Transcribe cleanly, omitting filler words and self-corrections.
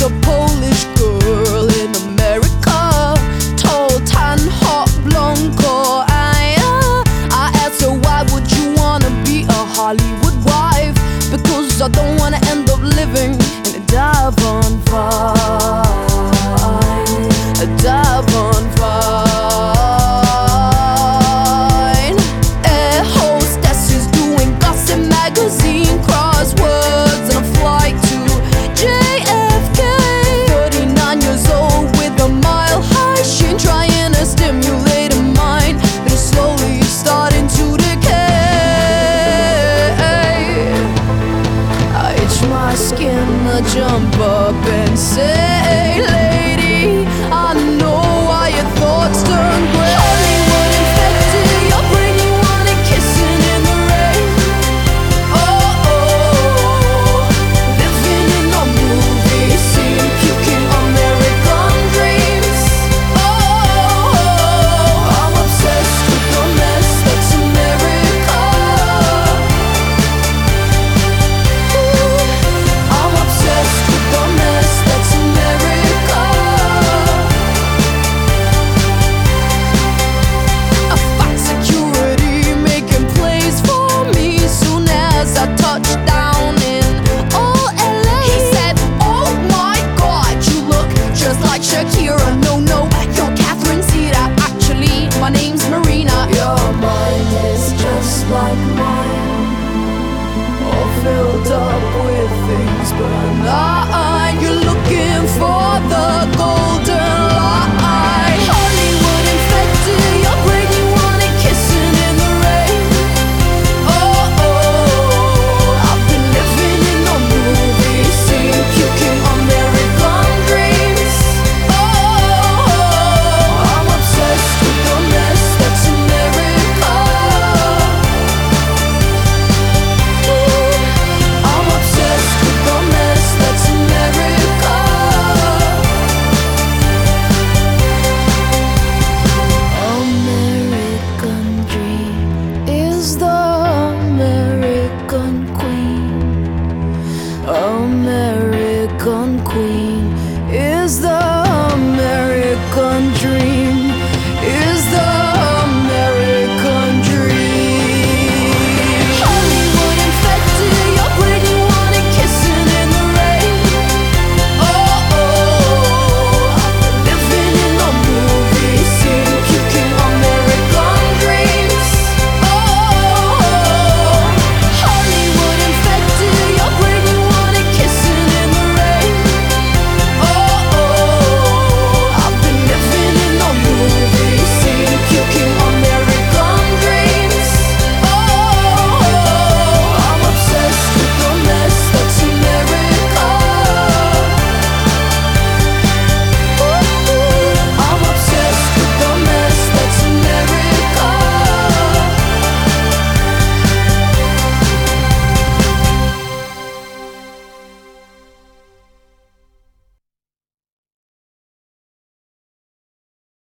a Polish girl in America, tall, tan, hot, blonde girl. I asked her, why would you wanna be a Hollywood wife? Because I don't wanna end up living in a Devon fine, a Devon fine. Air hostesses doing gossip magazine crosswords and a flight to JFK. 39 years old with a mile high shin, trying to stimulate a mind that is slowly starting to decay. I itch my skin to jump up and say, lady, I know why your thoughts turn gray. Hollywood infected your brain, you want it kissing in the rain. Oh, living in a movie scene, puking American dreams. Oh, I'm obsessed with the mess that's America. I'm obsessed with the mess that's America. A fox security making plays for me soon as I touched down in old LA. He said, oh my God, you look just like Shakira. No, you're Catherine Zeta. Actually, my name's Marina. Your mind is just like mine, all filled up with things benign. You're looking for the golden line. Hollywood infected your brain, you want it kissing in the rain. Oh, I've been living in a movie scene, puking American dreams. Oh, I'm obsessed with the mess that's America. I'm obsessed with the mess that's America. American dream is the American queen. American